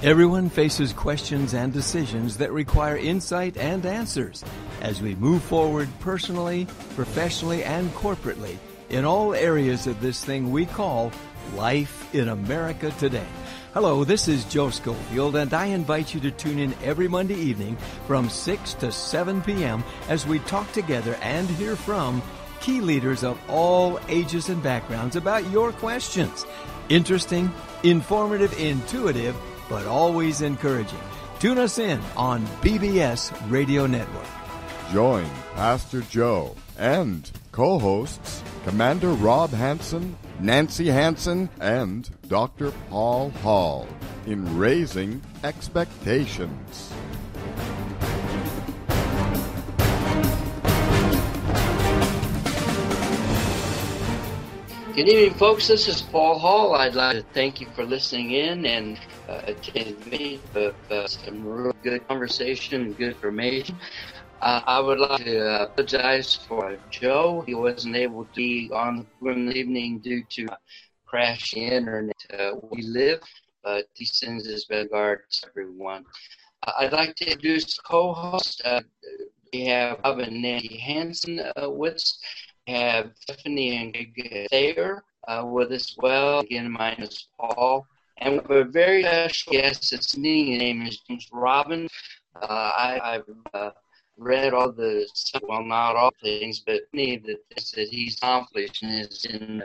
Everyone faces questions and decisions that require insight and answers as we move forward personally, professionally, and corporately in all areas of this thing we call life in America today. Hello, this is Joe Schofield, and I invite you to tune in every Monday evening from 6 to 7 p.m. as we talk together and hear from key leaders of all ages and backgrounds about your questions. Interesting, informative, intuitive, but always encouraging. Tune us in on BBS Radio Network. Join Pastor Joe and co-hosts Commander Rob Hansen, Nancy Hansen, and Dr. Paul Hall in Raising Expectations. Good evening, folks. This is Paul Hall. I'd like to thank you for listening in and attending me with some real good conversation and good information. I would like to apologize for Joe. He wasn't able to be on the program this evening due to crashing internet where we live, but he sends his best regards to everyone. I'd like to introduce the co-host. We have Rob and Nancy Hansen with us. We have Stephanie and Greg Thayer with us as well. Again, my name is Paul. And we have a very special guest this evening. His name is James Robbins. I've read all the, well, not all things, but many of the things that he's accomplished in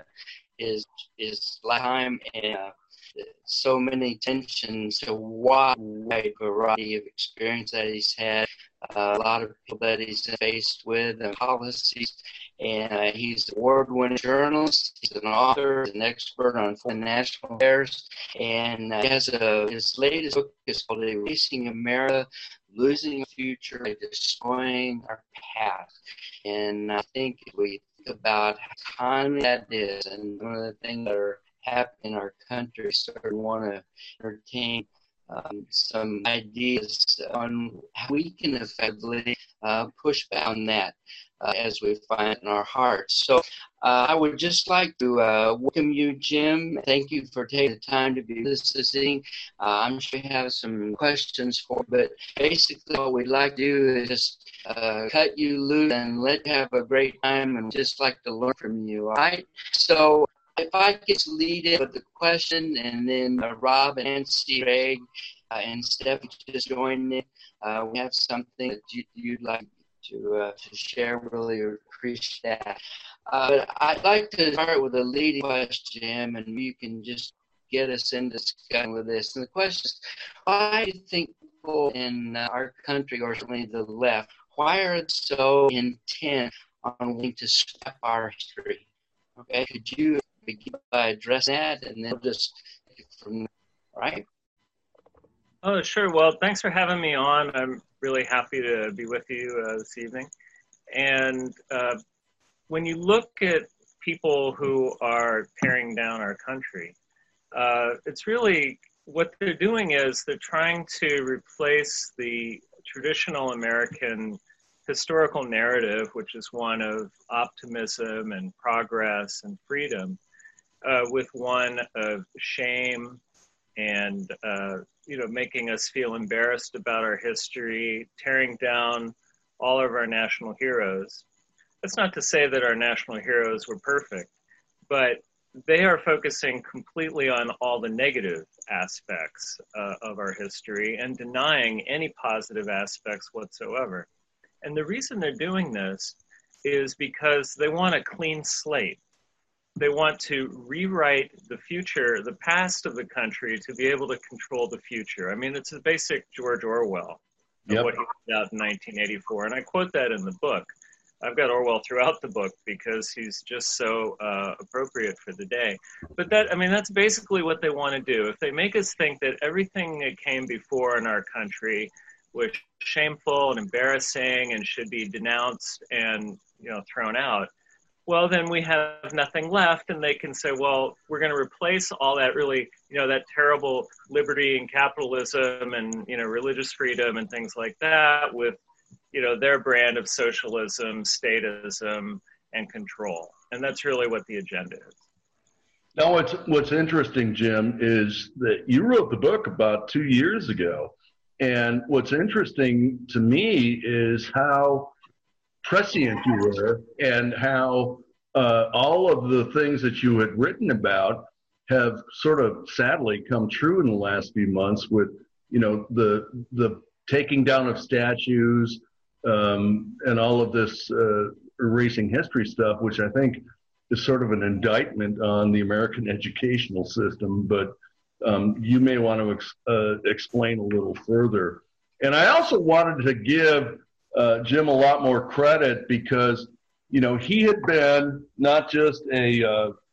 his lifetime, and so many tensions, a wide variety of experience that he's had, a lot of people that he's faced with, and policies. And he's an award-winning journalist. He's an author, an expert on foreign national affairs, and he has his latest book is called "Erasing America, Losing the Future by Destroying Our Past." And I think if we think about how timely that is, and one of the things that are happening in our country, certainly want to entertain some ideas on how we can effectively push back on that. As we find in our hearts. So I would just like to welcome you, Jim. Thank you for taking the time to be with us this evening. I'm sure you have some questions for, but basically what we'd like to do is just cut you loose and let you have a great time, and just like to learn from you, all right? So if I could lead in with the question, and then Rob and Nancy, Greg, and Steph just join in. We have something that you'd like to share. Really appreciate that. But I'd like to start with a leading question, and you can just get us into discussion with this. And the question is, why do you think people in our country, or certainly the left, why are they so intent on wanting to scrap our history? Okay, could you begin by addressing that, and then we'll just take it from there, all right? Oh, sure. Well, thanks for having me on. I'm really happy to be with you this evening. And when you look at people who are tearing down our country, it's really what they're doing is they're trying to replace the traditional American historical narrative, which is one of optimism and progress and freedom, with one of shame and making us feel embarrassed about our history, tearing down all of our national heroes. That's not to say that our national heroes were perfect, but they are focusing completely on all the negative aspects of our history and denying any positive aspects whatsoever. And the reason they're doing this is because they want a clean slate. They want to rewrite the future, the past of the country, to be able to control the future. I mean, it's a basic George Orwell of what he put out in 1984. And I quote that in the book. I've got Orwell throughout the book because he's just so appropriate for the day. But that's basically what they want to do. If they make us think that everything that came before in our country was shameful and embarrassing and should be denounced and, thrown out, well, then we have nothing left, and they can say, well, we're going to replace all that really, that terrible liberty and capitalism and, religious freedom and things like that with, their brand of socialism, statism, and control. And that's really what the agenda is. Now, what's interesting, Jim, is that you wrote the book about 2 years ago. And what's interesting to me is how prescient you were and how all of the things that you had written about have sort of sadly come true in the last few months with, the taking down of statues and all of this erasing history stuff, which I think is sort of an indictment on the American educational system. But you may want to explain a little further. And I also wanted to give Jim a lot more credit because, he had been not just an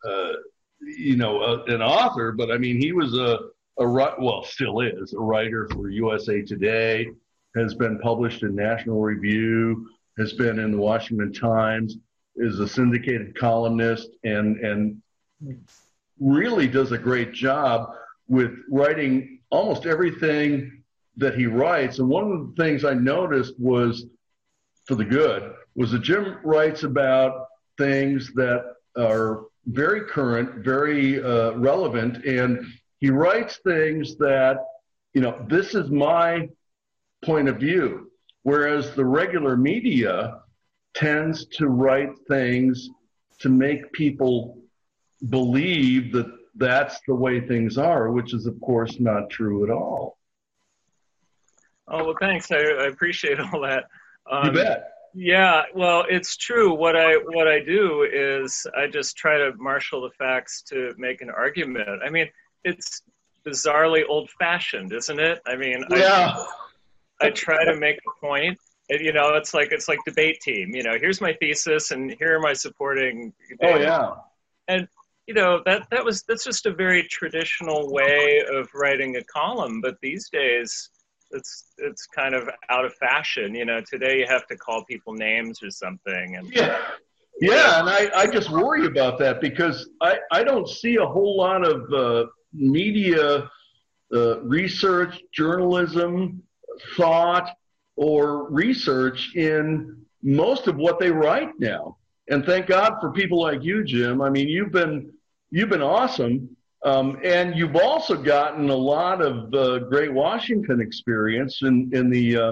author, but I mean, he was still is a writer for USA Today, has been published in National Review, has been in the Washington Times, is a syndicated columnist, and really does a great job with writing almost everything that he writes. And one of the things I noticed was, for the good, was that Jim writes about things that are very current, very relevant, and he writes things that, this is my point of view, whereas the regular media tends to write things to make people believe that that's the way things are, which is, of course, not true at all. Oh, well, thanks. I appreciate all that. You bet. Yeah, well, it's true. What I do is I just try to marshal the facts to make an argument. I mean, it's bizarrely old-fashioned, isn't it? I mean, yeah. I try to make a point. It's like debate team. Here's my thesis, and here are my supporting data. Oh yeah. And that's just a very traditional way of writing a column. But these days, it's kind of out of fashion. Today you have to call people names or something. And yeah, and I just worry about that because I don't see a whole lot of media research, journalism, thought, or research in most of what they write now. And thank God for people like you, Jim. I mean, you've been awesome. And you've also gotten a lot of Great Washington experience in the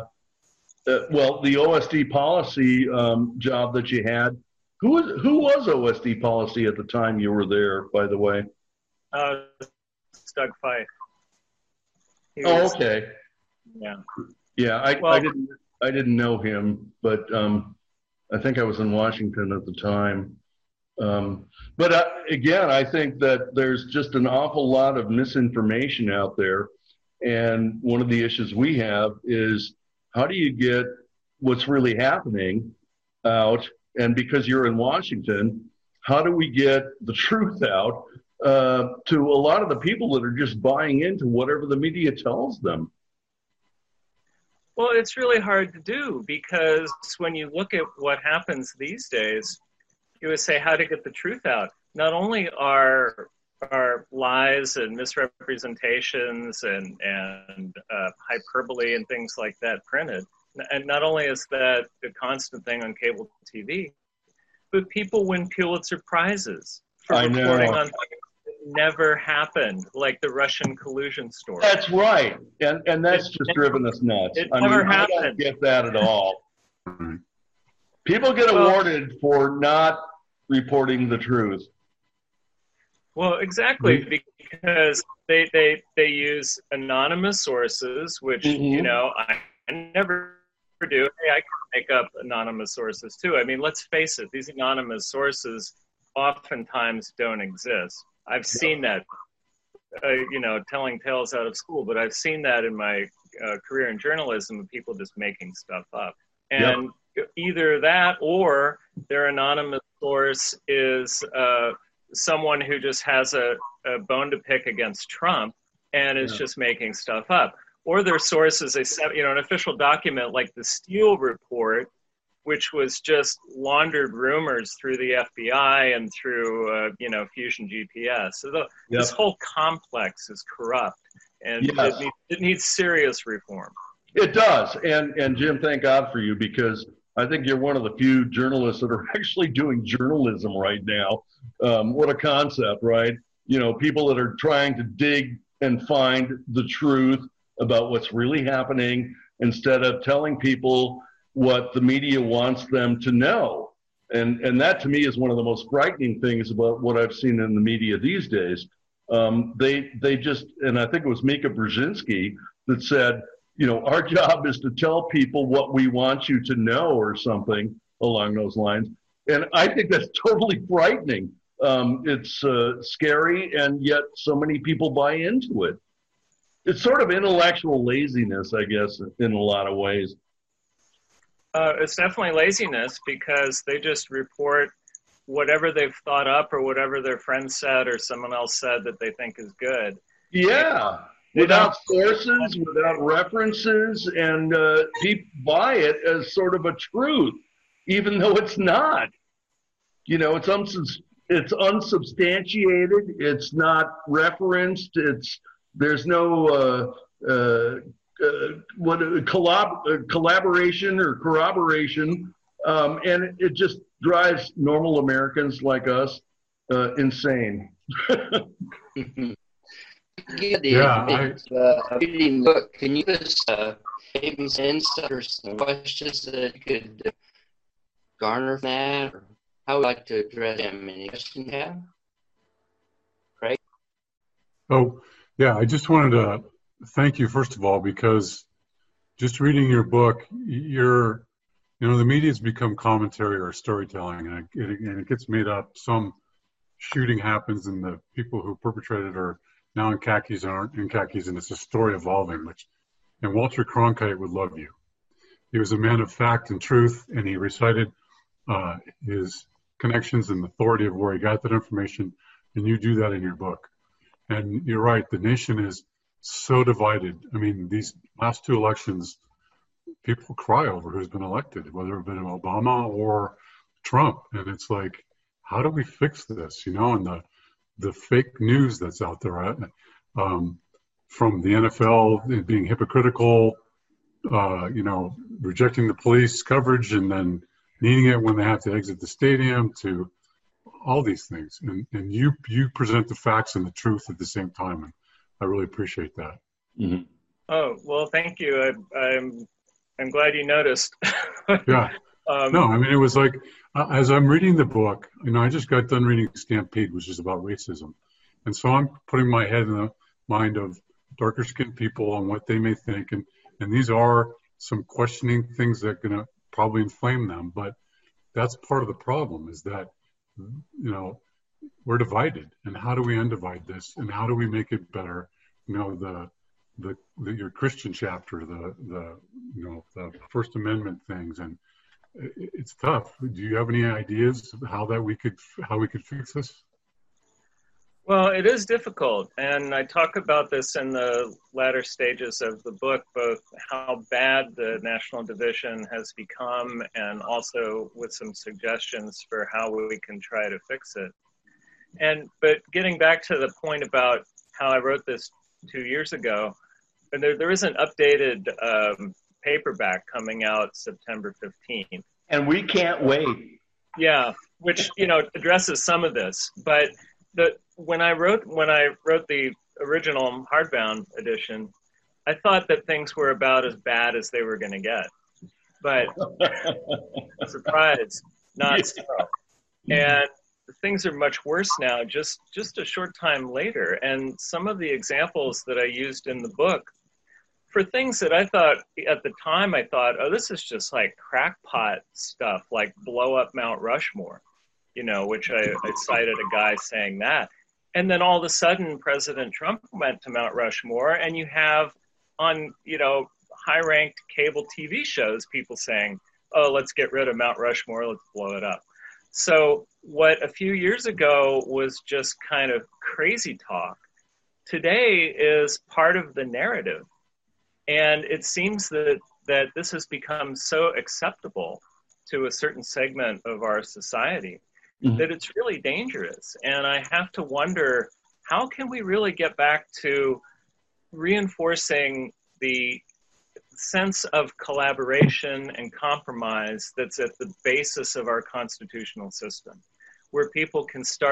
OSD policy job that you had. Who was OSD policy at the time you were there, by the way? Doug Feith. Okay. Yeah. Yeah, I didn't know him, but I think I was in Washington at the time. But again, I think that there's just an awful lot of misinformation out there. And one of the issues we have is how do you get what's really happening out? And because you're in Washington, how do we get the truth out to a lot of the people that are just buying into whatever the media tells them? Well, it's really hard to do because when you look at what happens these days, you would say how to get the truth out. Not only are lies and misrepresentations and hyperbole and things like that printed, and not only is that a constant thing on cable TV, but people win Pulitzer Prizes for reporting on things that never happened, like the Russian collusion story. That's right, and that's just driven us nuts. Never happened. I don't get that at all. People get awarded for not reporting the truth. Well, exactly, because they use anonymous sources, which, I never do. Hey, I can make up anonymous sources too. I mean, let's face it, these anonymous sources oftentimes don't exist. I've seen that, telling tales out of school, but I've seen that in my career in journalism of people just making stuff up. And either that or their anonymous source is someone who just has a bone to pick against Trump and is just making stuff up. Or their source is an official document like the Steele report, which was just laundered rumors through the FBI and through, Fusion GPS. So this whole complex is corrupt, and it needs serious reform. It does. And Jim, thank God for you, because I think you're one of the few journalists that are actually doing journalism right now. What a concept, right? people that are trying to dig and find the truth about what's really happening instead of telling people what the media wants them to know. And that to me is one of the most frightening things about what I've seen in the media these days. They just, and I think it was Mika Brzezinski that said, our job is to tell people what we want you to know, or something along those lines. And I think that's totally frightening. It's scary, and yet so many people buy into it. It's sort of intellectual laziness, I guess, in a lot of ways. It's definitely laziness, because they just report whatever they've thought up or whatever their friend said or someone else said that they think is good. Yeah. Without sources, without references, and people buy it as sort of a truth, even though it's not. It's unsubstantiated. It's not referenced. There's no collaboration or corroboration, and it just drives normal Americans like us insane. Reading book. Can you just maybe some insight or some questions that you could garner from that, or how would you like to address them? Any questions you have? Craig? Oh, yeah, I just wanted to thank you, first of all, because just reading your book, the media's become commentary or storytelling, and it gets made up. Some shooting happens, and the people who perpetrated are now in khakis and aren't in khakis, and it's a story evolving. And Walter Cronkite would love you. He was a man of fact and truth, and he recited his connections and authority of where he got that information, and you do that in your book. And you're right, the nation is so divided. I mean, these last two elections, people cry over who's been elected, whether it's been Obama or Trump. And it's like, how do we fix this? And the fake news that's out there, from the NFL being hypocritical, rejecting the police coverage and then needing it when they have to exit the stadium, to all these things. And you present the facts and the truth at the same time. And I really appreciate that. Mm-hmm. Oh, well, thank you. I'm glad you noticed. Yeah. No, I mean, it was like, as I'm reading the book, I just got done reading Stampede, which is about racism. And so I'm putting my head in the mind of darker skinned people and what they may think. And these are some questioning things that are going to probably inflame them. But that's part of the problem, is that, we're divided. And how do we undivide this? And how do we make it better? Your Christian chapter, the First Amendment things, and it's tough. Do you have any ideas of how we could fix this? Well, it is difficult, and I talk about this in the latter stages of the book, both how bad the national division has become, and also with some suggestions for how we can try to fix it. But getting back to the point about how I wrote this 2 years ago, and there is an updated paperback coming out September 15th. And we can't wait. Yeah, which, addresses some of this. But when I wrote the original hardbound edition, I thought that things were about as bad as they were going to get. But surprise, not so. And things are much worse now, just a short time later. And some of the examples that I used in the book, for things that I thought at the time, oh, this is just like crackpot stuff, like blow up Mount Rushmore, which I cited a guy saying that. And then all of a sudden, President Trump went to Mount Rushmore, and you have on, high-ranked cable TV shows, people saying, oh, let's get rid of Mount Rushmore, let's blow it up. So what a few years ago was just kind of crazy talk, today is part of the narrative. And it seems that this has become so acceptable to a certain segment of our society that it's really dangerous. And I have to wonder, how can we really get back to reinforcing the sense of collaboration and compromise that's at the basis of our constitutional system, where people can start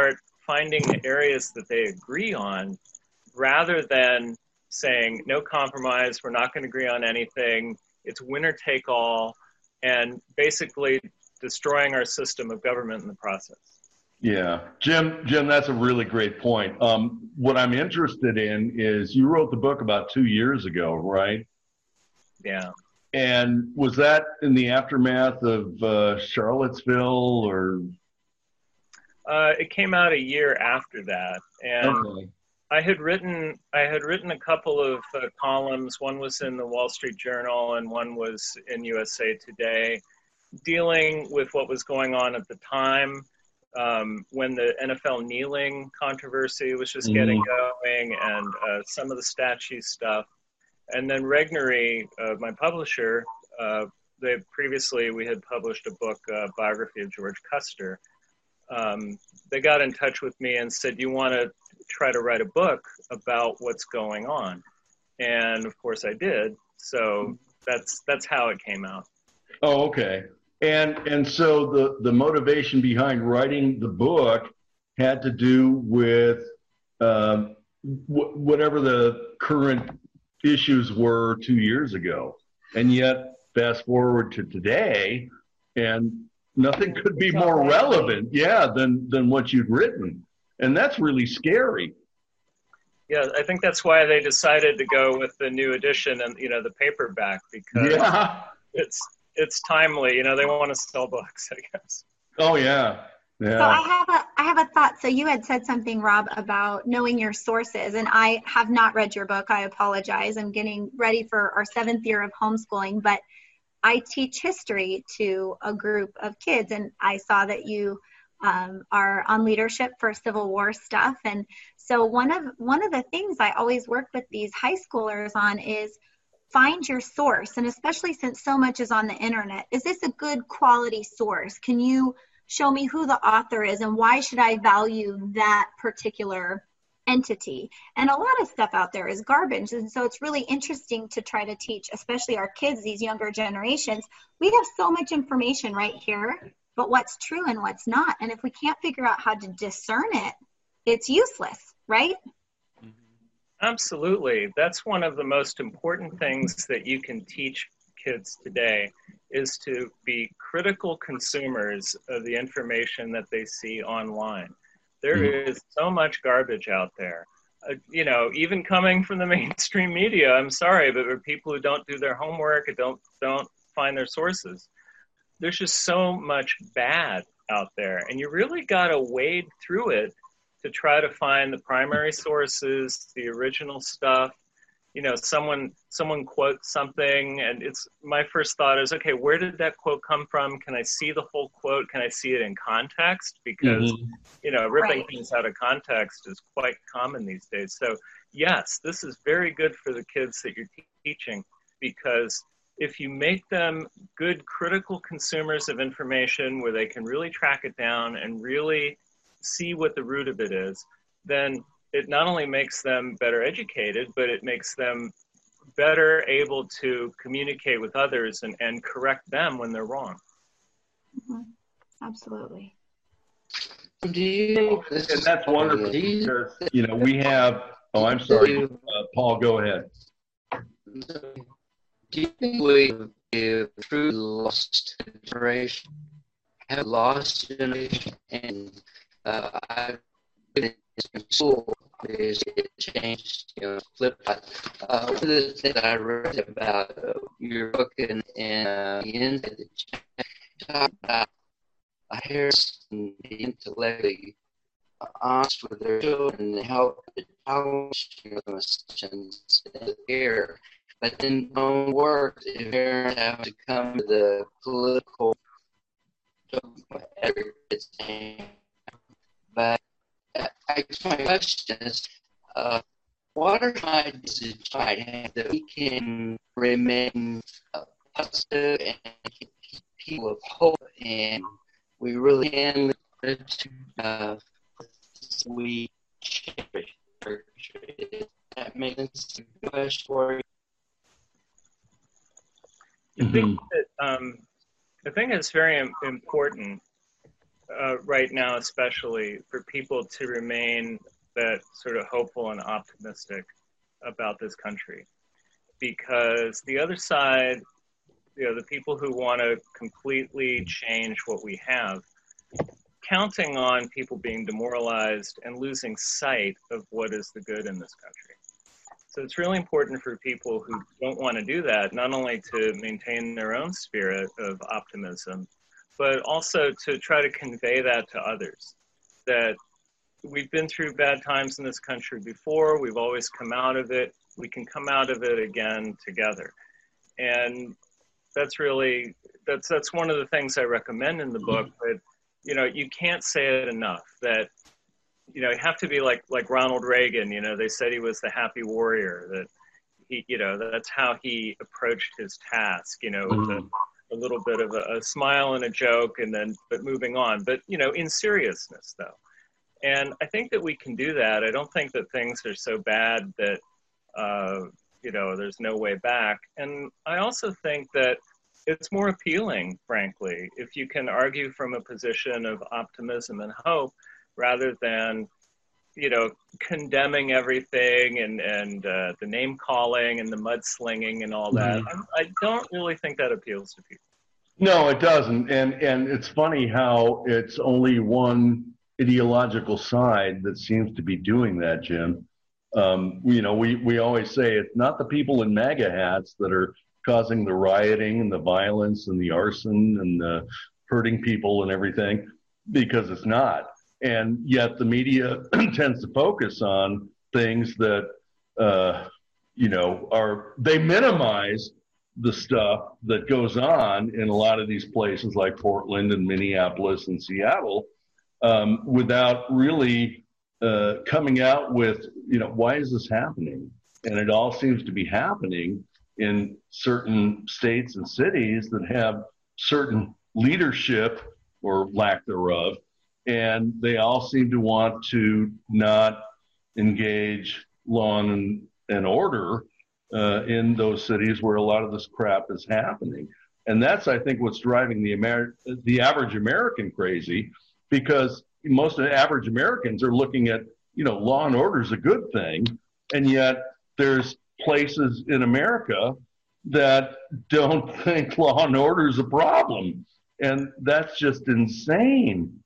finding areas that they agree on rather than saying no compromise, we're not going to agree on anything, it's winner take all, and basically destroying our system of government in the process. Yeah, Jim, that's a really great point. What I'm interested in is you wrote the book about 2 years ago, right? Yeah. And was that in the aftermath of Charlottesville, or? It came out a year after that, and Okay. I had written a couple of columns. One was in the Wall Street Journal, and one was in USA Today, dealing with what was going on at the time when the NFL kneeling controversy was just getting going, and some of the statue stuff. And then Regnery, my publisher, we had published a book, biography of George Custer. They got in touch with me and said, you want to try to write a book about what's going on? And of course I did. So that's how it came out. Oh, okay. And so the motivation behind writing the book had to do with whatever the current issues were 2 years ago. And yet, fast forward to today, and nothing could be more relevant, than what you'd written. And that's really scary. Yeah, I think that's why they decided to go with the new edition and, the paperback, because it's timely. They want to sell books, I guess. Oh, yeah. Yeah. So I have a thought. So you had said something, Rob, about knowing your sources, and I have not read your book. I apologize. I'm getting ready for our 7th year of homeschooling, but I teach history to a group of kids, and I saw that you are on leadership for Civil War stuff. And so one of the things I always work with these high schoolers on is find your source. And especially since so much is on the internet, is this a good quality source? Can you show me who the author is and why should I value that particular entity? And a lot of stuff out there is garbage. And so it's really interesting to try to teach, especially our kids, these younger generations. We have so much information right here, but what's true and what's not. And if we can't figure out how to discern it, it's useless, right? Absolutely. That's one of the most important things that you can teach kids today, is to be critical consumers of the information that they see online. There is so much garbage out there. Even coming from the mainstream media, I'm sorry, but there are people who don't do their homework and don't find their sources. There's just so much bad out there, and you really got to wade through it to try to find the primary sources, the original stuff. Someone quotes something, and my first thought is, okay, where did that quote come from? Can I see the whole quote? Can I see it in context? Because, ripping things out of context is quite common these days. So yes, this is very good for the kids that you're teaching, because if you make them good critical consumers of information where they can really track it down and really see what the root of it is, then it not only makes them better educated, but it makes them better able to communicate with others and correct them when they're wrong. Mm-hmm. Absolutely. Do you think and that's wonderful because, we have, I'm sorry, Paul, go ahead. Do you think we've truly lost generation? Have lost generation? And I've been in school, it changed, flip. One of the things I read about your book and the end of the talk about parents and be intellectually honest with their children and help the challenge assumptions in the care. But then don't work if parents have to come to the political but I guess my question is, what are my decisions I have that we can remain positive and keep people of hope, and we really can live to we cherish. That makes sense. Question for you. I think that I think it's very important right now, especially for people to remain that sort of hopeful and optimistic about this country, because the other side, the people who want to completely change what we have, counting on people being demoralized and losing sight of what is the good in this country. So it's really important for people who don't want to do that, not only to maintain their own spirit of optimism, but also to try to convey that to others, that we've been through bad times in this country before, we've always come out of it, we can come out of it again together. And that's really, that's one of the things I recommend in the book, but you can't say it enough, that you have to be like Ronald Reagan. They said he was the happy warrior, that he, that's how he approached his task, with a little bit of a smile and a joke, and then, but moving on, but, in seriousness though. And I think that we can do that. I don't think that things are so bad that, there's no way back. And I also think that it's more appealing, frankly, if you can argue from a position of optimism and hope, rather than, condemning everything and the name calling and the mudslinging and all that. I don't really think that appeals to people. No, it doesn't. And it's funny how it's only one ideological side that seems to be doing that, Jim. We always say it's not the people in MAGA hats that are causing the rioting and the violence and the arson and the hurting people and everything, because it's not. And yet the media tends to focus on things that, they minimize the stuff that goes on in a lot of these places like Portland and Minneapolis and Seattle, without really coming out with, why is this happening? And it all seems to be happening in certain states and cities that have certain leadership or lack thereof. And they all seem to want to not engage law and order in those cities where a lot of this crap is happening. And that's, I think, what's driving the average American crazy, because most of the average Americans are looking at, law and order is a good thing. And yet there's places in America that don't think law and order is a problem. And that's just insane.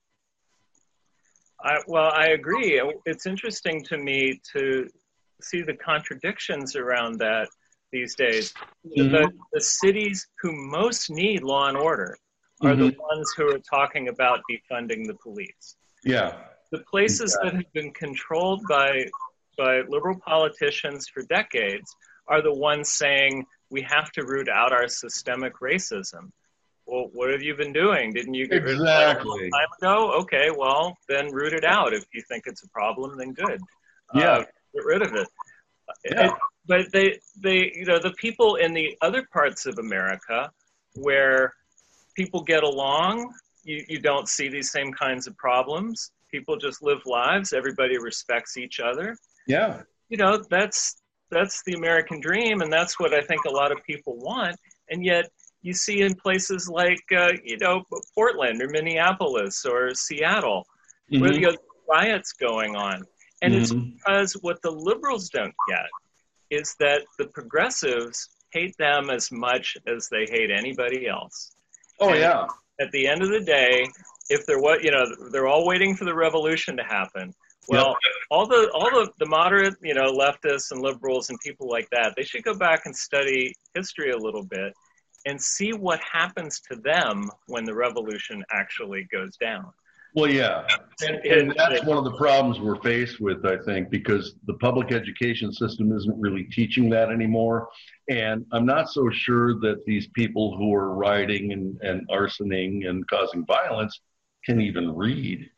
I agree. It's interesting to me to see the contradictions around that these days. The cities who most need law and order are the ones who are talking about defunding the police. Yeah. The places that have been controlled by liberal politicians for decades are the ones saying we have to root out our systemic racism. Well, what have you been doing? Didn't you get rid of it a long time ago? Okay, well, then root it out. If you think it's a problem, then good. Get rid of it. Yeah. But they, the people in the other parts of America where people get along, you don't see these same kinds of problems. People just live lives. Everybody respects each other. Yeah. That's the American dream, and that's what I think a lot of people want. And yet, you see in places like, Portland or Minneapolis or Seattle, where you have riots going on. And it's because what the liberals don't get is that the progressives hate them as much as they hate anybody else. Oh, and yeah. At the end of the day, if they're all waiting for the revolution to happen. Well, all the moderate, leftists and liberals and people like that, they should go back and study history a little bit and see what happens to them when the revolution actually goes down. Well, yeah. And that's one of the problems we're faced with, I think, because the public education system isn't really teaching that anymore. And I'm not so sure that these people who are rioting and arsoning and causing violence can even read.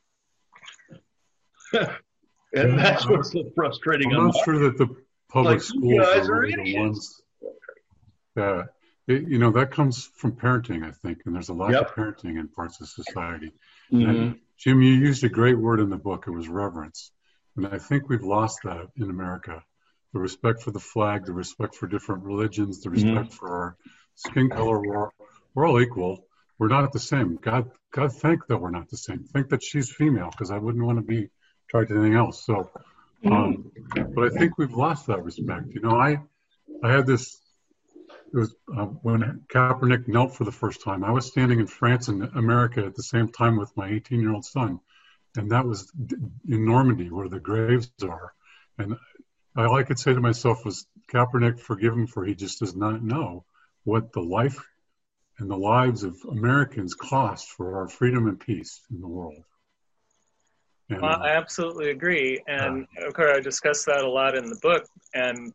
And that's what's so frustrating. I'm not sure that the public schools are really the ones that, that comes from parenting, I think, and there's a lack of parenting in parts of society. And Jim, you used a great word in the book. It was reverence. And I think we've lost that in America. The respect for the flag, the respect for different religions, the respect for our skin color. We're all equal. we're not the same. God thank that we're not the same. Thank that she's female, because I wouldn't want to be tried to anything else. So, but I think we've lost that respect. You know, I had this. It was when Kaepernick knelt for the first time. I was standing in France and America at the same time with my 18-year-old son, and that was in Normandy, where the graves are. And all I could say to myself was, Kaepernick, forgive him, for he just does not know what the life and the lives of Americans cost for our freedom and peace in the world. And, I absolutely agree. And of course, I discussed that a lot in the book. And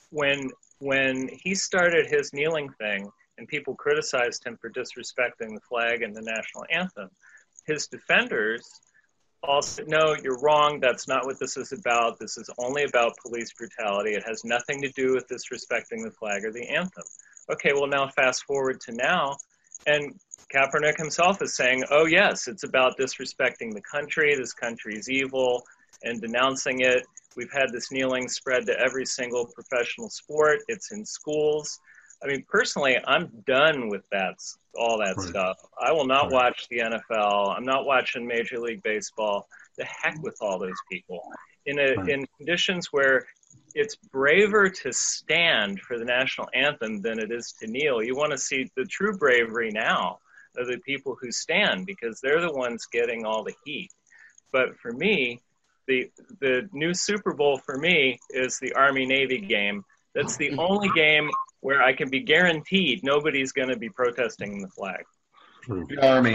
when he started his kneeling thing and people criticized him for disrespecting the flag and the national anthem, his defenders all said, no, you're wrong. That's not what this is about. This is only about police brutality. It has nothing to do with disrespecting the flag or the anthem. Okay, well, now fast forward to now, and Kaepernick himself is saying, oh, yes, it's about disrespecting the country. This country is evil, and denouncing it. We've had this kneeling spread to every single professional sport. It's in schools. I mean, personally, I'm done with all that stuff. I will not watch the NFL. I'm not watching Major League Baseball. The heck with all those people. In conditions where it's braver to stand for the national anthem than it is to kneel, you want to see the true bravery now of the people who stand, because they're the ones getting all the heat. But for me, the new Super Bowl for me is the Army-Navy game. That's the only game where I can be guaranteed nobody's going to be protesting the flag. The Army.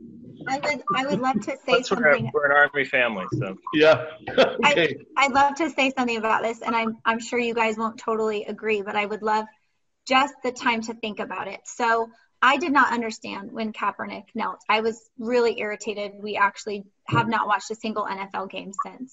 I would love to say something. We're an Army family, so. Yeah. Okay. I'd love to say something about this, and I'm sure you guys won't totally agree, but I would love just the time to think about it. So I did not understand when Kaepernick knelt. I was really irritated. We actually have not watched a single NFL game since.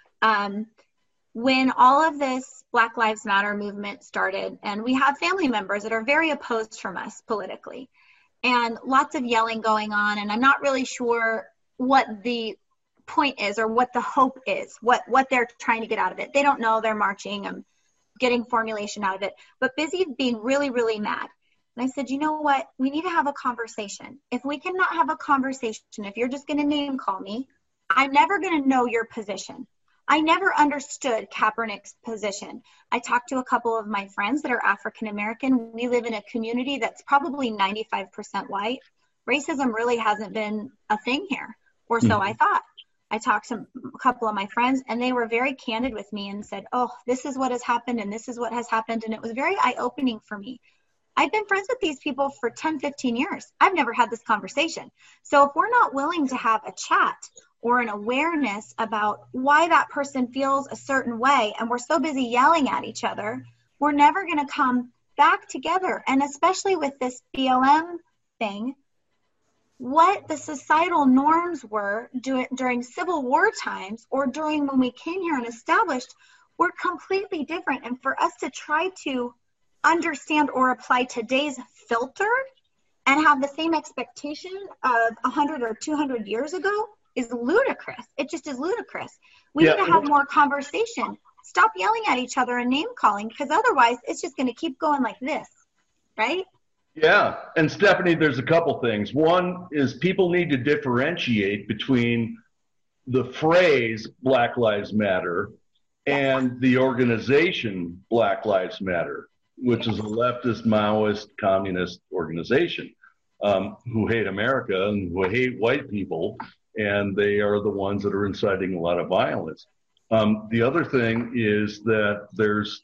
When all of this Black Lives Matter movement started, and we have family members that are very opposed from us politically, and lots of yelling going on, and I'm not really sure what the point is or what the hope is, what they're trying to get out of it. They don't know. They're marching and getting formulation out of it, but busy being really, really mad. And I said, you know what? We need to have a conversation. If we cannot have a conversation, if you're just going to name call me, I'm never going to know your position. I never understood Kaepernick's position. I talked to a couple of my friends that are African American. We live in a community that's probably 95% white. Racism really hasn't been a thing here, or so I thought. I talked to a couple of my friends, and they were very candid with me and said, oh, this is what has happened, and this is what has happened. And it was very eye-opening for me. I've been friends with these people for 10, 15 years. I've never had this conversation. So if we're not willing to have a chat or an awareness about why that person feels a certain way, and we're so busy yelling at each other, we're never going to come back together. And especially with this BLM thing, what the societal norms were during Civil War times or during when we came here and established were completely different. And for us to try to understand or apply today's filter and have the same expectation of 100 or 200 years ago is ludicrous. It just is ludicrous. We need to have more conversation. Stop yelling at each other and name calling, because otherwise it's just going to keep going like this, right? Yeah. And Stephanie, there's a couple things. One is people need to differentiate between the phrase Black Lives Matter and the organization Black Lives Matter, which is a leftist, Maoist, communist organization who hate America and who hate white people, and they are the ones that are inciting a lot of violence. The other thing is that there's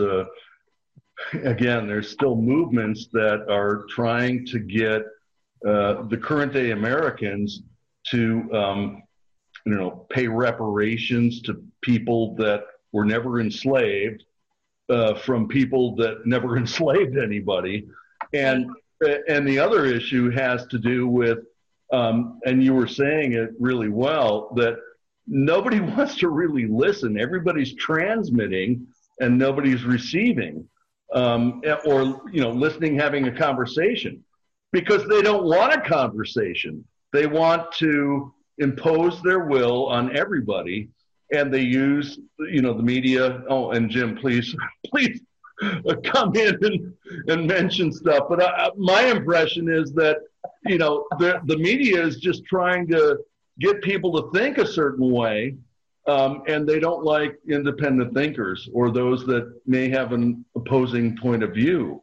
still movements that are trying to get the current day Americans to, pay reparations to people that were never enslaved from people that never enslaved anybody. And the other issue has to do with, and you were saying it really well, that nobody wants to really listen. Everybody's transmitting and nobody's receiving, or listening, having a conversation, because they don't want a conversation. They want to impose their will on everybody, and they use the media. Oh, and Jim, please come in and mention stuff. But my impression is that the media is just trying to get people to think a certain way, and they don't like independent thinkers or those that may have an opposing point of view.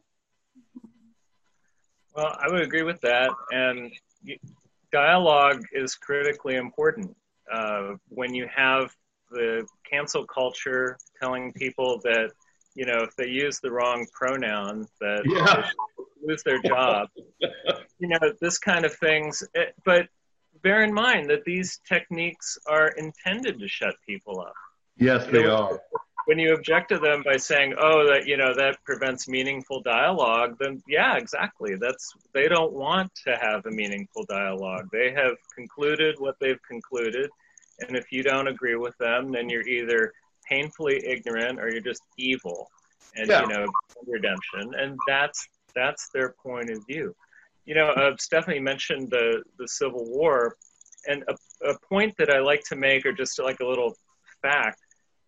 Well, I would agree with that, and dialogue is critically important. When you have the cancel culture telling people that, if they use the wrong pronoun, that they should lose their job, this kind of things. But bear in mind that these techniques are intended to shut people up. Yes, they are. When you object to them by saying, that prevents meaningful dialogue, then yeah, exactly. They don't want to have a meaningful dialogue. They have concluded what they've concluded. And if you don't agree with them, then you're either painfully ignorant or you're just evil and, redemption. And that's their point of view. Stephanie mentioned the Civil War, and a point that I like to make, or just like a little fact,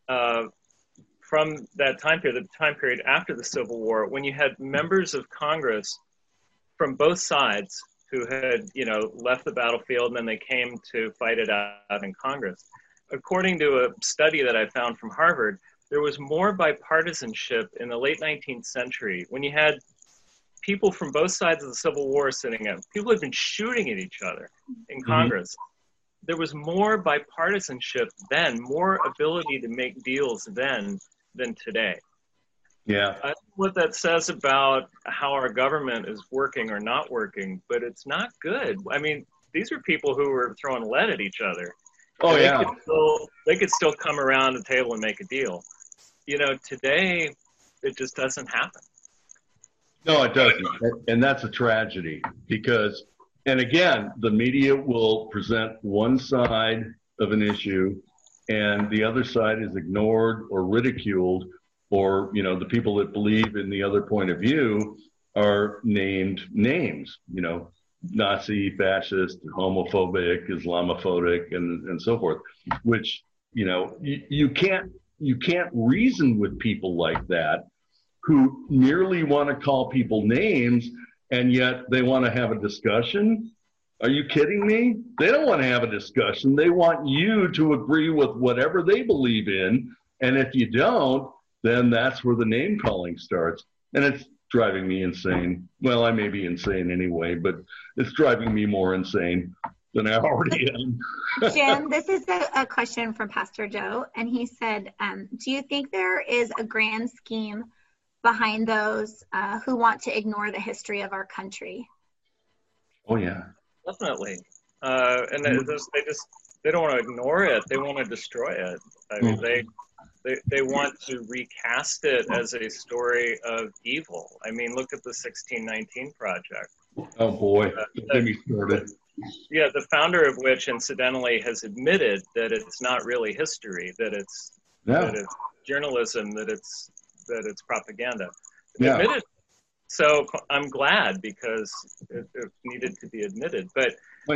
from that time period, the time period after the Civil War, when you had members of Congress from both sides who had, left the battlefield and then they came to fight it out in Congress. According to a study that I found from Harvard, there was more bipartisanship in the late 19th century when you had people from both sides of the Civil War sitting up. People had been shooting at each other in Congress. There was more bipartisanship then, more ability to make deals then than today. Yeah. I don't know what that says about how our government is working or not working, but it's not good. I mean, these are people who were throwing lead at each other. Oh, yeah. They could still come around the table and make a deal. Today, it just doesn't happen. No, it doesn't. And that's a tragedy because, and again, the media will present one side of an issue and the other side is ignored or ridiculed, or, the people that believe in the other point of view are named names, Nazi, fascist, homophobic, Islamophobic, and so forth, which, you can't reason with people like that who merely want to call people names, and yet they want to have a discussion. Are you kidding me? They don't want to have a discussion. They want you to agree with whatever they believe in. And if you don't, then that's where the name calling starts. And it's driving me insane. Well, I may be insane anyway, but it's driving me more insane than I already am. Jim, this is a question from Pastor Joe. And he said, do you think there is a grand scheme behind those who want to ignore the history of our country? Oh, yeah. Definitely. And they don't want to ignore it. They want to destroy it. I mean, they want to recast it as a story of evil. I mean, look at the 1619 Project. Oh, boy. Get me started. Yeah, the founder of which, incidentally, has admitted that it's not really history, that it's journalism, that it's propaganda. Yeah. Admitted. So I'm glad because it needed to be admitted. But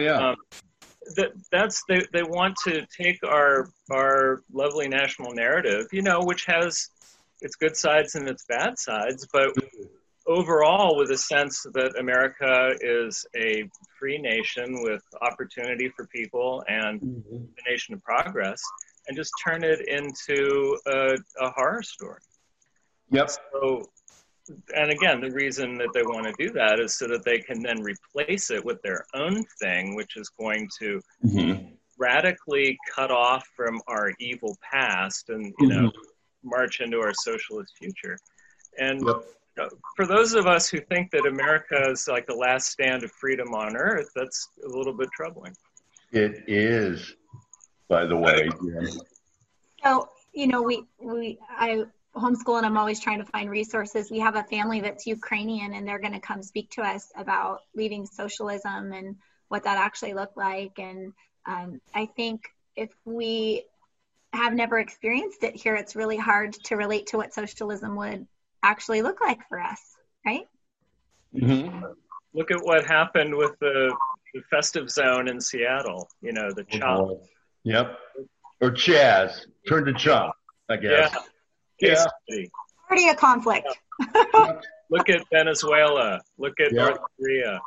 they want to take our lovely national narrative, which has its good sides and its bad sides, but overall with a sense that America is a free nation with opportunity for people and a nation of progress, and just turn it into a horror story. Yep. So, and again, the reason that they want to do that is so that they can then replace it with their own thing, which is going to radically cut off from our evil past and, march into our socialist future. And for those of us who think that America is like the last stand of freedom on earth, that's a little bit troubling. It is, by the way. So, I homeschool and I'm always trying to find resources. We have a family that's Ukrainian and they're going to come speak to us about leaving socialism and what that actually looked like. And I think if we have never experienced it here, it's really hard to relate to what socialism would actually look like for us, right? Look at what happened with the festive zone in Seattle, the CHOP. Yep. Or Chaz. Turn to CHOP, I guess. Yeah. Already a conflict. Look at Venezuela. Look at North Korea.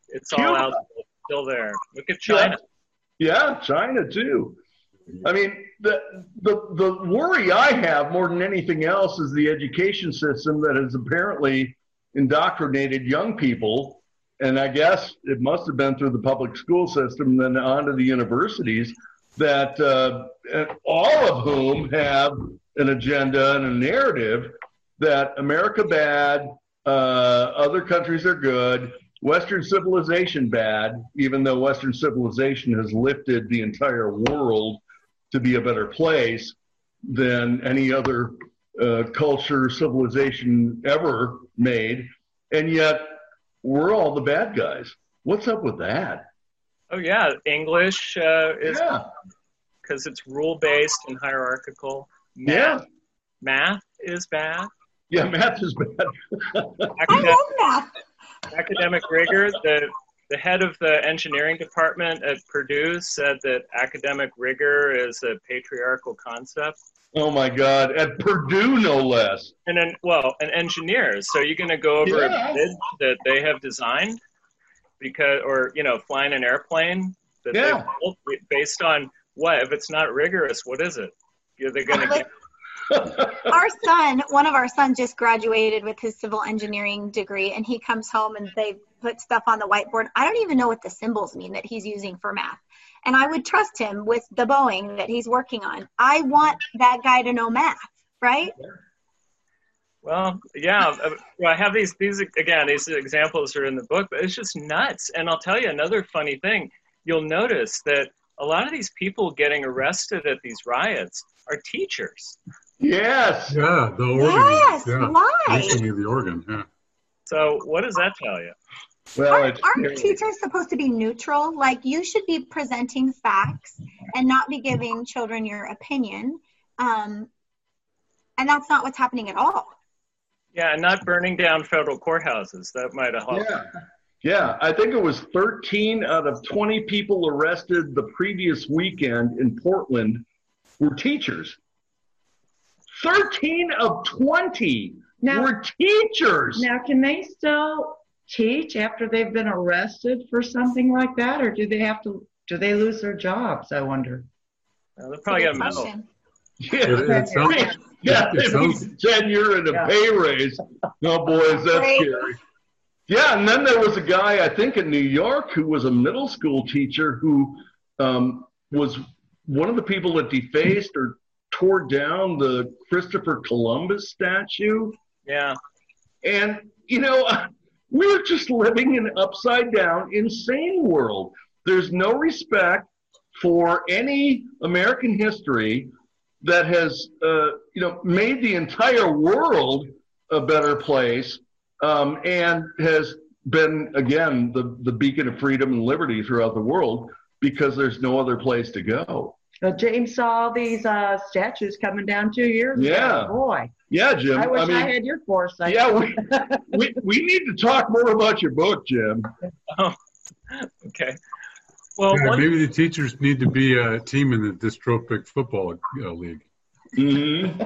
It's all Cuba. out there, still there. Look at China. Yeah, China too. I mean, the worry I have more than anything else is the education system that has apparently indoctrinated young people, and I guess it must have been through the public school system, then on to the universities, that all of whom have an agenda and a narrative that America bad, other countries are good, Western civilization bad, even though Western civilization has lifted the entire world to be a better place than any other culture, civilization ever made. And yet we're all the bad guys. What's up with that? Oh, yeah. English is because it's rule-based and hierarchical. Math is bad. Yeah, math is bad. I love math. Academic rigor. The head of the engineering department at Purdue said that academic rigor is a patriarchal concept. Oh my God! At Purdue, no less. And then, engineers. So you're going to go over a bid that they have designed, flying an airplane that they built based on what? If it's not rigorous, what is it? They're going to get. One of our sons just graduated with his civil engineering degree, and he comes home and they put stuff on the whiteboard. I don't even know what the symbols mean that he's using for math. And I would trust him with the Boeing that he's working on. I want that guy to know math, right? Well, yeah. I have these examples are in the book, but it's just nuts. And I'll tell you another funny thing. You'll notice that a lot of these people getting arrested at these riots are teachers. Yes. Yeah, the organ. Yes. Yeah. Why? Recently, the organ. Yeah. So what does that tell you? Well, aren't teachers supposed to be neutral? Like, you should be presenting facts and not be giving children your opinion. And that's not what's happening at all. Yeah, and not burning down federal courthouses. That might have helped. Yeah, I think it was 13 out of 20 people arrested the previous weekend in Portland were teachers. 13 of 20 were teachers. Now, can they still teach after they've been arrested for something like that, or do they lose their jobs, I wonder? They'll probably get a medal. It sounds tenure and a pay raise. Oh, boys, that's scary. Yeah, and then there was a guy, I think in New York, who was a middle school teacher who was one of the people that defaced or tore down the Christopher Columbus statue. Yeah. And, we're just living in an upside down, insane world. There's no respect for any American history that has, made the entire world a better place, and has been, again, the beacon of freedom and liberty throughout the world, because there's no other place to go. James saw these statues coming down 2 years ago. Boy. Yeah, Jim. I wish I had your foresight. Yeah, we need to talk more about your book, Jim. Oh, okay. Well, maybe the teachers need to be a team in the dystropic football league. Mm-hmm.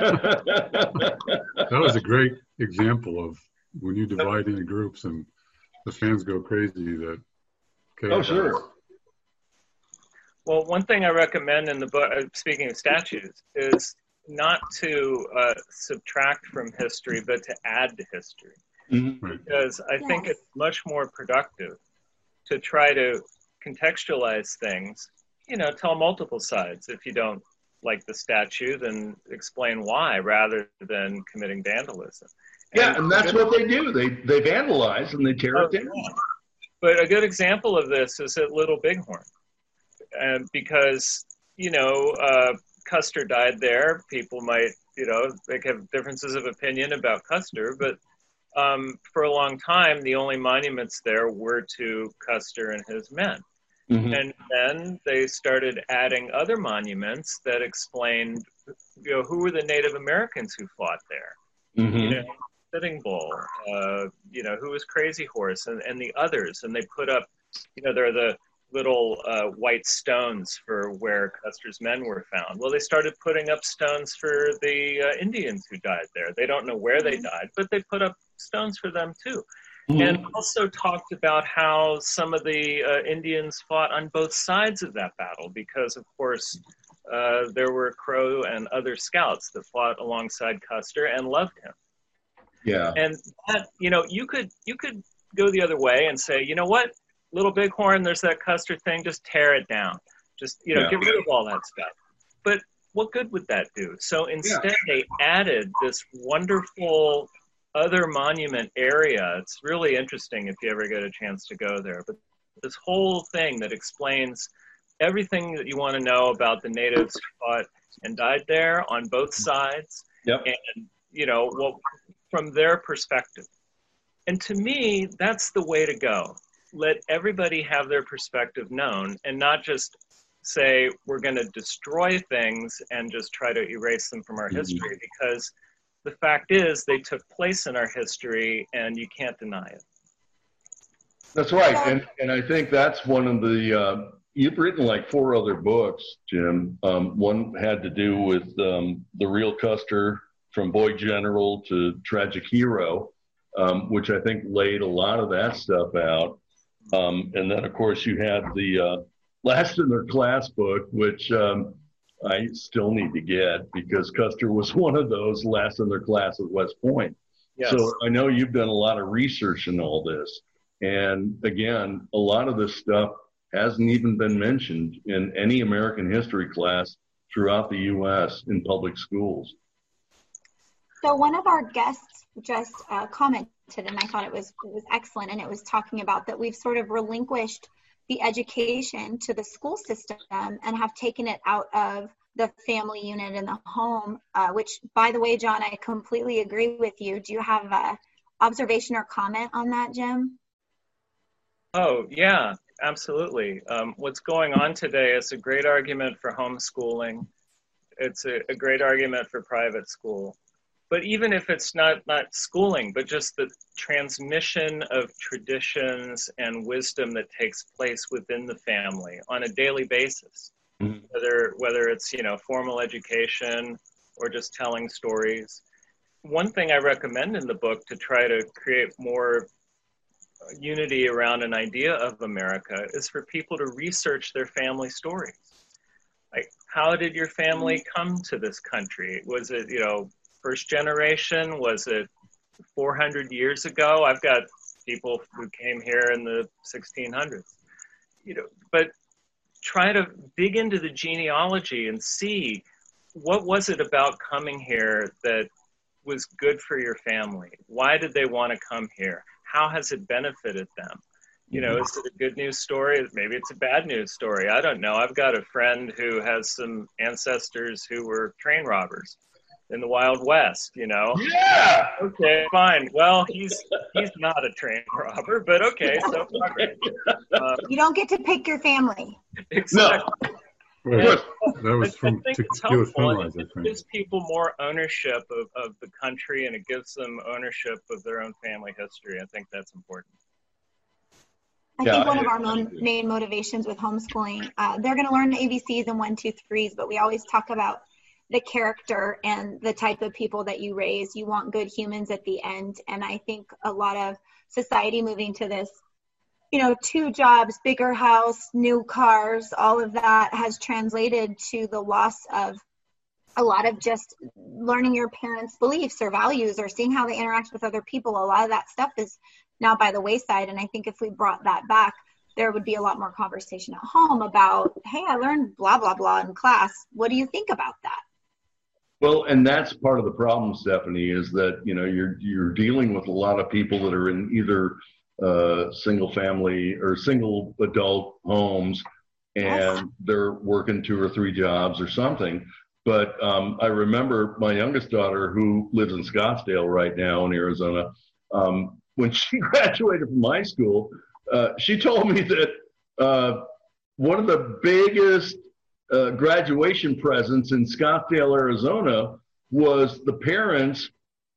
That was a great example of when you divide into groups and the fans go crazy. Oh, sure. Well, one thing I recommend in the book, speaking of statues, is not to subtract from history, but to add to history. Mm-hmm. Because I think it's much more productive to try to contextualize things, tell multiple sides. If you don't like the statue, then explain why, rather than committing vandalism. And that's what they do. They vandalize and they tear it down. Yeah. But a good example of this is at Little Bighorn. Because, Custer died there. People might, they have differences of opinion about Custer, but for a long time, the only monuments there were to Custer and his men. Mm-hmm. And then they started adding other monuments that explained, who were the Native Americans who fought there? Mm-hmm. Sitting Bull, who was Crazy Horse, and the others. And they put up, they're the little white stones for where Custer's men were found. Well, they started putting up stones for the Indians who died there. They don't know where they died, but they put up stones for them too. and also talked about how some of the Indians fought on both sides of that battle because, of course, there were Crow and other scouts that fought alongside Custer and loved him. Yeah. And that, you could go the other way and say, you know what, Little Bighorn, there's that Custer thing, just tear it down. Just, get rid of all that stuff. But what good would that do? So instead they added this wonderful other monument area. It's really interesting if you ever get a chance to go there. But this whole thing that explains everything that you want to know about the natives who fought and died there on both sides. Yep. And, from their perspective. And to me, that's the way to go. Let everybody have their perspective known and not just say we're going to destroy things and just try to erase them from our history, because the fact is they took place in our history and you can't deny it. That's right. And I think that's one of the, you've written like 4 other books, Jim. One had to do with the real Custer, from boy general to tragic hero, which I think laid a lot of that stuff out. And then, of course, you had the Last in Their Class book, which I still need to get because Custer was one of those last in their class at West Point. Yes. So I know you've done a lot of research in all this. And again, a lot of this stuff hasn't even been mentioned in any American history class throughout the U.S. in public schools. So one of our guests just commented, and I thought it was excellent, and it was talking about that we've sort of relinquished the education to the school system and have taken it out of the family unit in the home, which, by the way, John, I completely agree with you. Do you have an observation or comment on that, Jim? Oh, yeah, absolutely. What's going on today is a great argument for homeschooling. It's a great argument for private school. But even if it's not schooling, but just the transmission of traditions and wisdom that takes place within the family on a daily basis, whether it's, formal education or just telling stories. One thing I recommend in the book to try to create more unity around an idea of America is for people to research their family stories. Like, how did your family come to this country? Was it, first generation? Was it 400 years ago? I've got people who came here in the 1600s, but try to dig into the genealogy and see what was it about coming here that was good for your family? Why did they want to come here? How has it benefited them? Is it a good news story? Maybe it's a bad news story. I don't know. I've got a friend who has some ancestors who were train robbers in the Wild West, Yeah. Okay, fine. Well, he's not a train robber, but okay, so you don't get to pick your family. Exactly. No. Right. That was from I think it's Tequila helpful. Sunrise, I It think. gives people more ownership of the country, and it gives them ownership of their own family history. I think that's important. I think one of our main motivations with homeschooling, they're going to learn the ABCs and 1, 2, 3s, but we always talk about the character and the type of people that you raise. You want good humans at the end. And I think a lot of society moving to this, 2 jobs, bigger house, new cars, all of that has translated to the loss of a lot of just learning your parents' beliefs or values or seeing how they interact with other people. A lot of that stuff is now by the wayside. And I think if we brought that back, there would be a lot more conversation at home about, hey, I learned blah, blah, blah in class. What do you think about that? Well, and that's part of the problem, Stephanie, is that, you're dealing with a lot of people that are in either single family or single adult homes, and they're working 2 or 3 jobs or something. But I remember my youngest daughter, who lives in Scottsdale right now in Arizona, when she graduated from high school, she told me that one of the biggest graduation presents in Scottsdale, Arizona, was the parents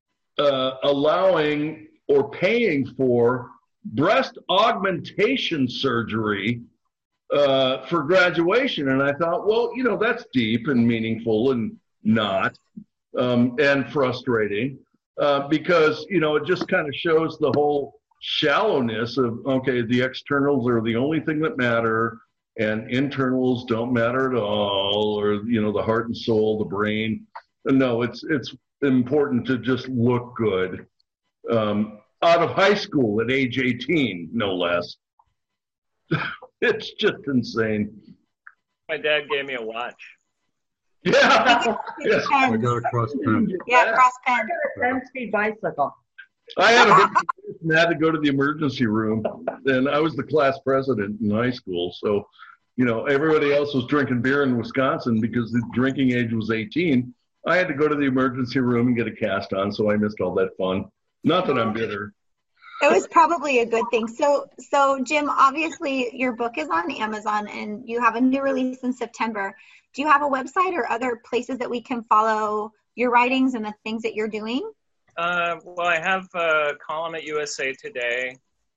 allowing or paying for breast augmentation surgery for graduation. And I thought, well, that's deep and meaningful and not, and frustrating, because, it just kind of shows the whole shallowness of, okay, the externals are the only thing that matter and internals don't matter at all, or, the heart and soul, the brain. No, it's important to just look good. Out of high school at age 18, no less. It's just insane. My dad gave me a watch. Yeah. Yes. I got a cross pen. Yeah, cross pen. A 10-speed bicycle. I had to go to the emergency room, and I was the class president in high school. So, everybody else was drinking beer in Wisconsin because the drinking age was 18. I had to go to the emergency room and get a cast on, so I missed all that fun. Not that I'm bitter. It was probably a good thing. So Jim, obviously your book is on Amazon and you have a new release in September. Do you have a website or other places that we can follow your writings and the things that you're doing? Well, I have a column at USA Today.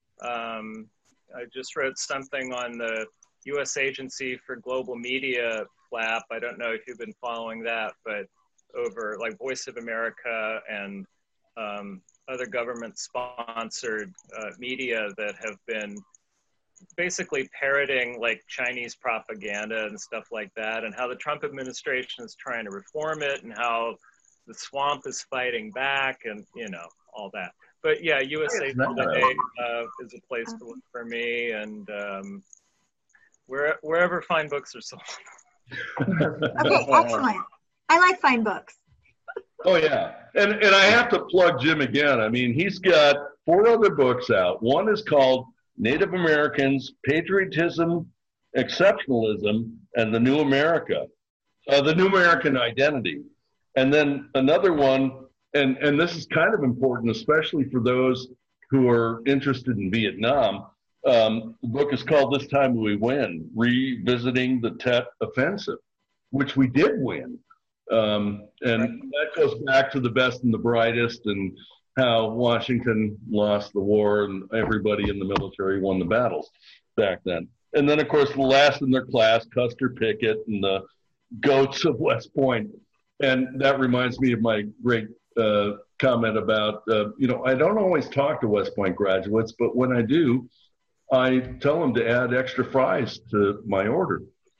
I just wrote something on the U.S. Agency for Global Media flap. I don't know if you've been following that, but over like Voice of America and other government-sponsored media that have been basically parroting like Chinese propaganda and stuff like that, and how the Trump administration is trying to reform it, and how the swamp is fighting back, and all that. But yeah, USA Today is a place to look for me, and wherever fine books are sold. Okay, excellent. I like fine books. Oh, yeah. And I have to plug Jim again. I mean, he's got 4 other books out. One is called Native Americans, Patriotism, Exceptionalism, and the New America, the New American Identity. And then another one, and this is kind of important, especially for those who are interested in Vietnam. The book is called This Time We Win, Revisiting the Tet Offensive, which we did win. And that goes back to the best and the brightest, and how Washington lost the war and everybody in the military won the battles back then. And then, of course, the last in their class, Custer Pickett and the goats of West Point. And that reminds me of my great comment about, I don't always talk to West Point graduates, but when I do, I tell them to add extra fries to my order.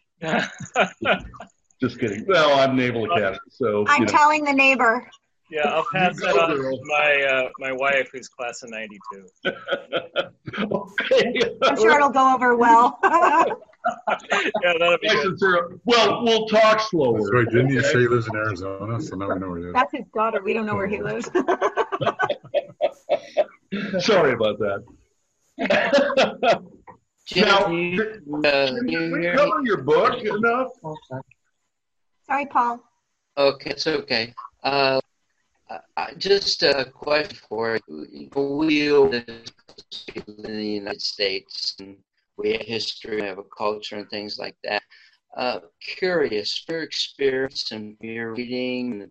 Just kidding. Well, I'm Naval Academy, so. I'm telling the neighbor. Yeah, I'll pass that on to my wife, who's class of 92. Okay. I'm sure it'll go over well. Yeah, that'll be good. Well, we'll talk slower. That's right. Didn't you say he lives in Arizona? So now we know where he is. That's his daughter. We don't know where he lives. Sorry about that. Jim, Now, can you we hear cover me? your book enough? Sorry, Paul. Okay, it's okay. Just a question for you. We live in the United States, and we have history, we have a culture, and things like that. Curious, your experience and your reading,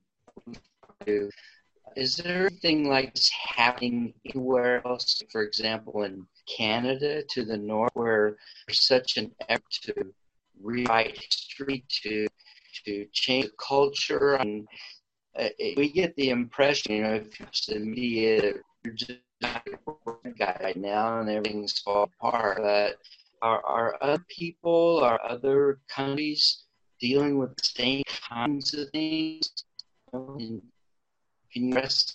is there anything like this happening anywhere else? For example, in Canada to the north, where there's such an effort to rewrite history, to change the culture, and we get the impression, if it's the media, you're just not a guy right now, and everything's falling apart. But are other people, are other countries dealing with the same kinds of things? Can you rest?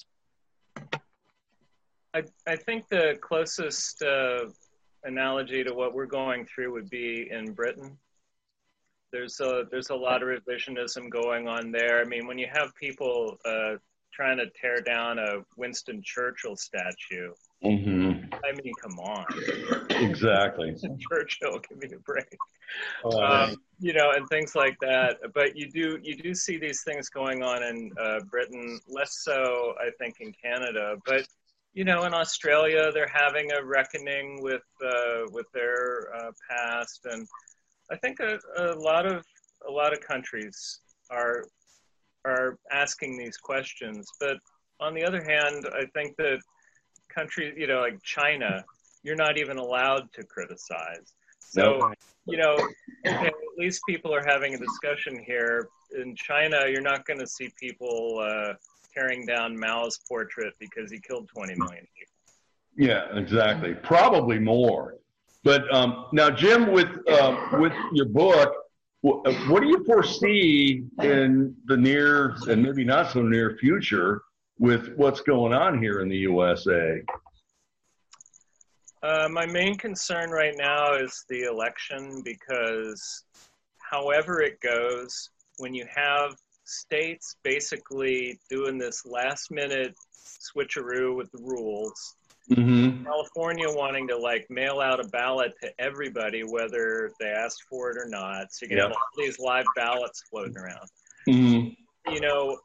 I think the closest analogy to what we're going through would be in Britain. There's a lot of revisionism going on there. I mean, when you have people trying to tear down a Winston Churchill statue, Mm-hmm. I mean, come on. Exactly. Churchill, give me a break. Oh, And things like that. But you do see these things going on in Britain, less so, I think, in Canada. But in Australia, they're having a reckoning with their past, and I think a lot of countries are asking these questions. But on the other hand, I think that countries, like China, you're not even allowed to criticize. So, okay, at least people are having a discussion here. In China, you're not going to see people tearing down Mao's portrait because he killed 20 million people. Yeah, exactly. Probably more. But now, Jim, with your book, what do you foresee in the near and maybe not so near future with what's going on here in the USA? My main concern right now is the election, because however it goes, when you have states basically doing this last-minute switcheroo with the rules, California wanting to mail out a ballot to everybody, whether they asked for it or not, so you can have all these live ballots floating around. You know,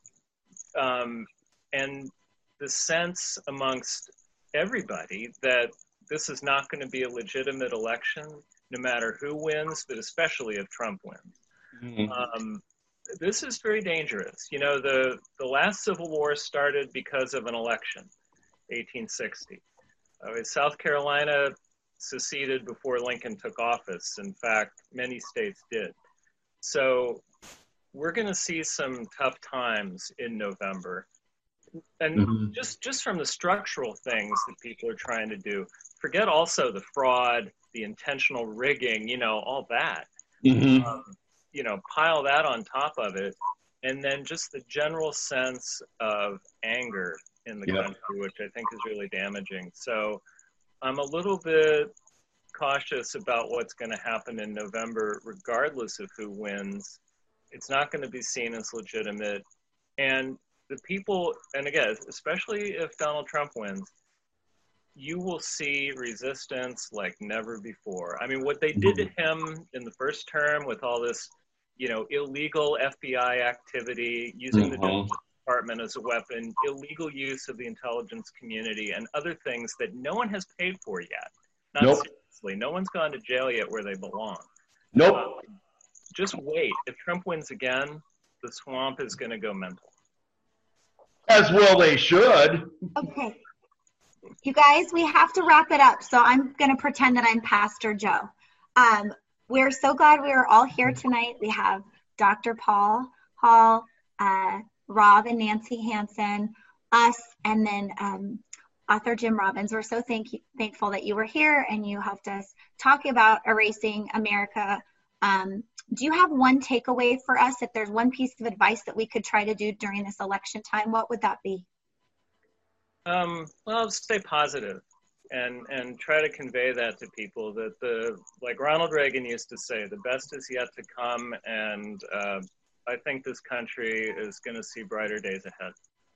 and the sense amongst everybody that this is not going to be a legitimate election, no matter who wins, but especially if Trump wins. This is very dangerous. You know, the last Civil War started because of an election, 1860. South Carolina seceded before Lincoln took office. In fact, many states did. So we're going to see some tough times in November. And just from the structural things that people are trying to do, forget also the fraud, the intentional rigging, you know, all that. You know, pile that on top of it, and then just the general sense of anger in the country, which I think is really damaging. So I'm a little bit cautious about what's going to happen in November, regardless of who wins. It's not going to be seen as legitimate. And the people, and again, especially if Donald Trump wins, you will see resistance like never before. I mean, what they did to him in the first term with all this, you know, illegal FBI activity, using the Justice Department as a weapon, illegal use of the intelligence community, and other things that no one has paid for yet. Not seriously. No one's gone to jail yet where they belong. Just wait. If Trump wins again, the swamp is going to go mental. As well they should. Okay. You guys, we have to wrap it up, so I'm going to pretend that I'm Pastor Joe. We're so glad we are all here tonight. We have Dr. Paul Hall, Rob and Nancy Hansen, us, and then author Jim Robbins. We're so thankful that you were here and you helped us talk about erasing America. Do you have one takeaway for us? If there's one piece of advice that we could try to do during this election time, what would that be? Well, stay positive and try to convey that to people, that like Ronald Reagan used to say, the best is yet to come. And I think this country is going to see brighter days ahead.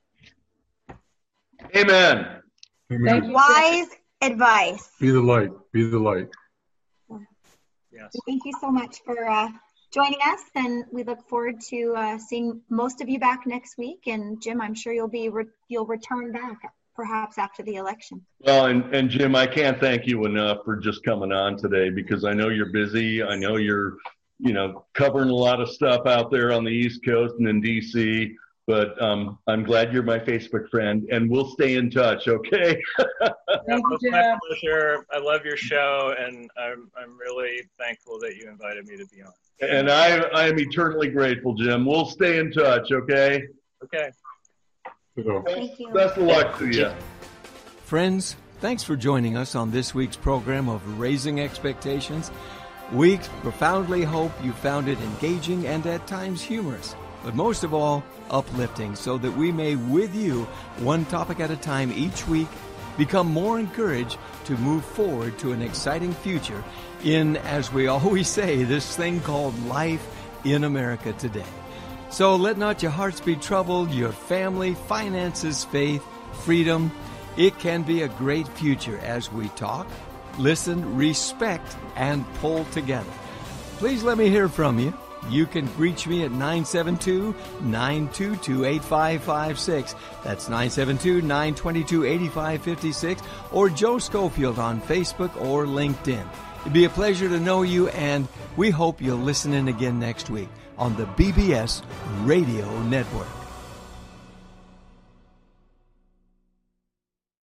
Amen. Wise advice. Be the light. Be the light. Yes. Thank you so much for joining us, and we look forward to seeing most of you back next week. And Jim, I'm sure you'll return back perhaps after the election. Well, and Jim, I can't thank you enough for just coming on today, because I know you're busy. I know you're, you know, covering a lot of stuff out there on the East Coast and in DC. But I'm glad you're my Facebook friend, and we'll stay in touch, okay? Thank you, Jim. My pleasure. I love your show, and I'm really thankful that you invited me to be on. And I am eternally grateful, Jim. We'll stay in touch, okay? Okay. Thank you. Best of luck to you. Friends, thanks for joining us on this week's program of Raising Expectations. We profoundly hope you found it engaging and at times humorous, but most of all, uplifting, so that we may, with you, one topic at a time each week, become more encouraged to move forward to an exciting future in, as we always say, this thing called life in America today. So let not your hearts be troubled, your family, finances, faith, freedom. It can be a great future as we talk, listen, respect, and pull together. Please let me hear from you. You can reach me at 972-922-8556. That's 972-922-8556. Or Joe Schofield on Facebook or LinkedIn. It'd be a pleasure to know you, and we hope you'll listen in again next week on the BBS Radio Network.